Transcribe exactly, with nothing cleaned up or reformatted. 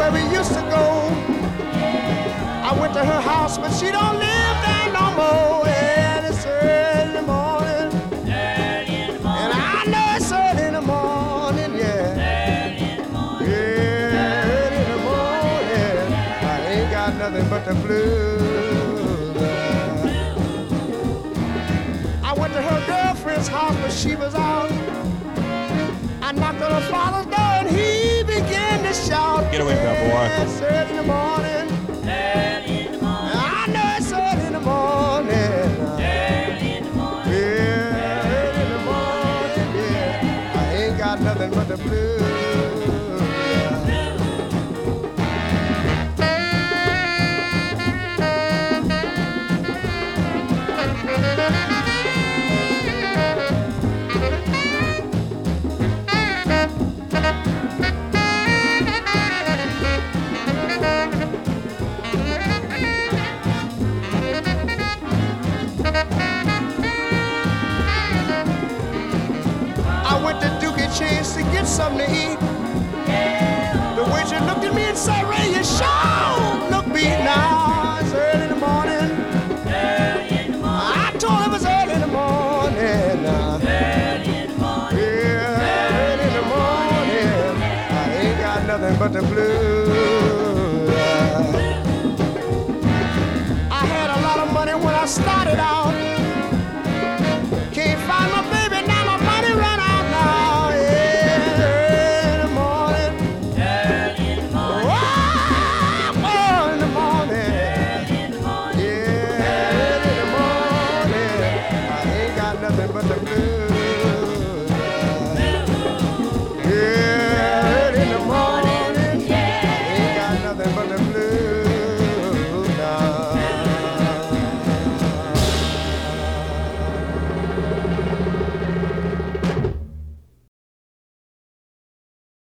where we used to go. I went to her house, but she don't live there no more. And it's early in the morning. Early in the morning. And I know it's early in the morning, yeah. Early in the morning. Yeah, early in the morning. I ain't got nothing but the blues. I went to her girlfriend's house, but she was out. I knocked on her father's door and he began to shout. Get away from that boy. It's early in the morning. Early in the morning. I know it's early in the morning. Early in the morning. Yeah, early in the morning, yeah. I ain't got nothing but the blues. I went to Dookie Cheese to get something to eat. The waitress looked at me and said, Ray, you sure look beat now. It's early in the morning. Early in the morning. I told him it's early in the morning. uh, Early in the morning. Yeah, early in the morning. I ain't got nothing but the blues. I had a lot of money when I started out. Can't find my baby now, my money run out now. Yeah, early in the morning. Early in the morning. Oh, oh, in the morning. Early in the morning. Yeah, early in the morning. I ain't got nothing but the blues. Yeah, early in the morning. I ain't got nothing but the blues.